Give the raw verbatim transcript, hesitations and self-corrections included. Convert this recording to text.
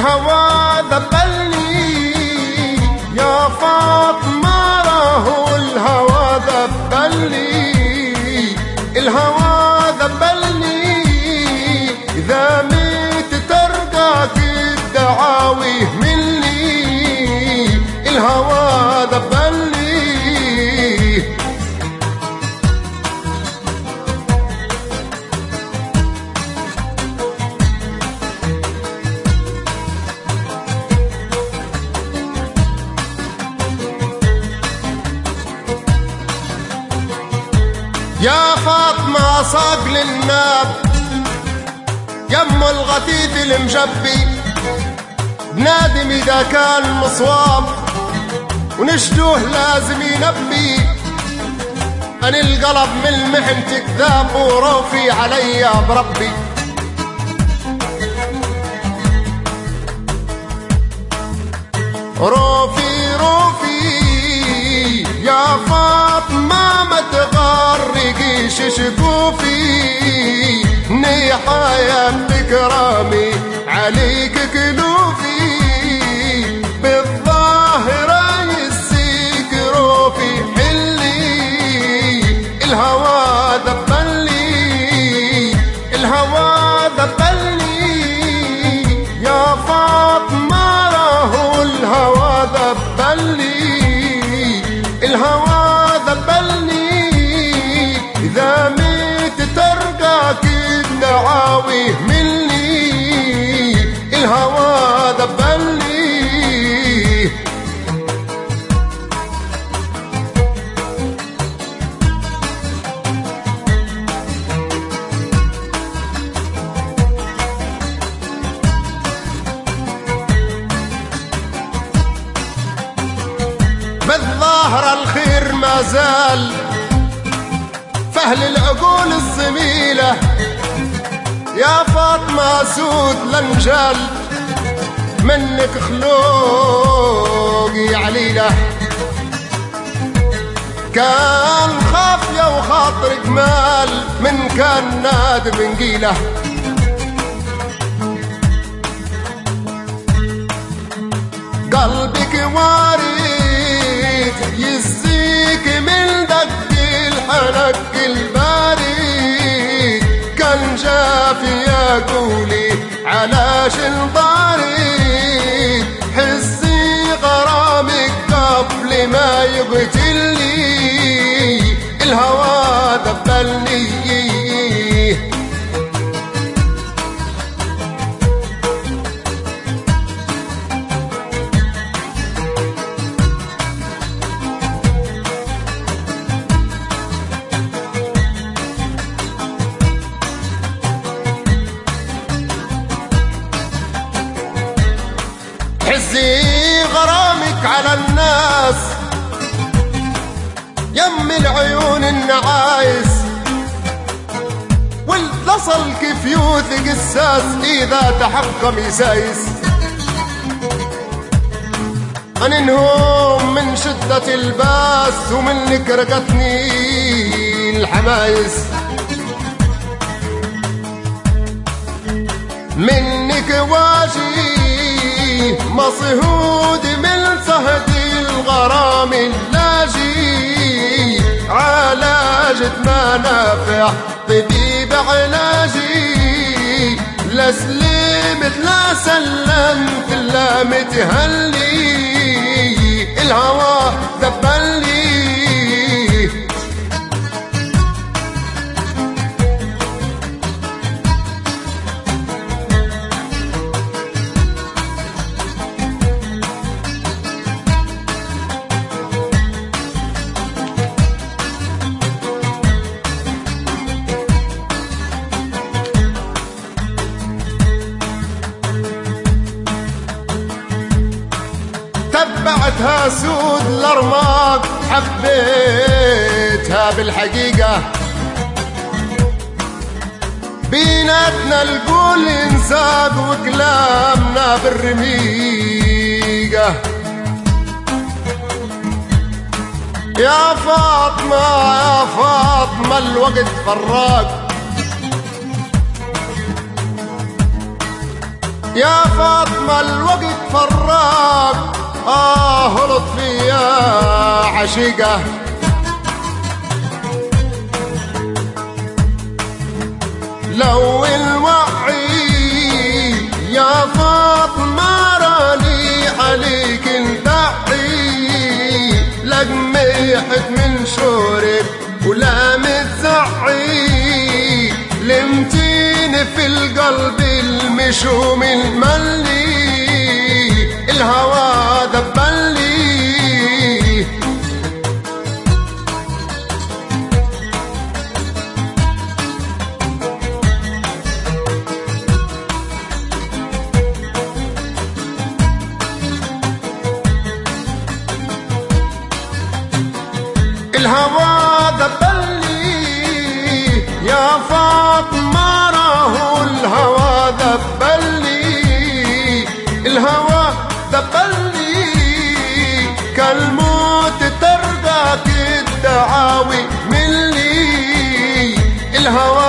الهوى ذبلني يا فاطمة، راهو الهوى ذبلني، الهوى ذبلني. إذا ميت ترقاك الدعاوي مني، الهوى ذبلني. يا فاطمة صاق للناب يم الغتيت المجبي، بنادم إذا كان مصواب ونشدوه لازم ينبي. أنا القلب من المحن كذاب وروفي علي بربي. روفي روفي يا فاطمة ما تغرقيش شكوفي، نيحة يا بكرامي عليك كلوفي، بالظاهرة يسيك روفي حلي، الهوى ذبلني، الهوى ذبلني يا فاطمة، راهو الهوى ذبلني، الهوى ذبلني. إذا ميت ترقاك الدعاوي مني، الهوى ذبلني. بالظاهر الخير ما زال فهل العقول الزميلة، يا فاطمة سود لنجال منك خلوقي عليلة. كان خافية وخاطر جمال من كان نادم نقيله، قلبك وارد يزيك من دق الحنك البارد، كان جافي يا قولي علاش الضارد، حسي غرامك قبل ما يقتلني، الهوى ذبلني. حزي غرامك على الناس يم العيون النعايس، والاصل كيف يوثق الساس إذا تحكم يسايس. أنهم من شدة الباس ومنك رقتني الحمايس، منك واجي مصهود من صهد الغرام اللاجي، عالجت منافع طبيب علاجي، لا سلمت لا سلمت لا متهلي، الهوى ذبلني. تبعتها سود الأرماق حبيتها بالحقيقة، بيناتنا القول انساق وكلامنا بالرميقة. يا فاطمة يا فاطمة الوقت فراق، يا فاطمة الوقت فراق، آه لطفي يا عشيقة. لو الوعي يا فاطمة راني عليك البعي، لا قميحك من شورك ولا متزعي، لمتيني في القلب المشوم الملي، الهوى ذبلي. الهوى ذبلي يا فاطمة، راهو الهوى ذبلي، الهوى ذبلي كالموت ترقاك الدعاوي مني، الهوى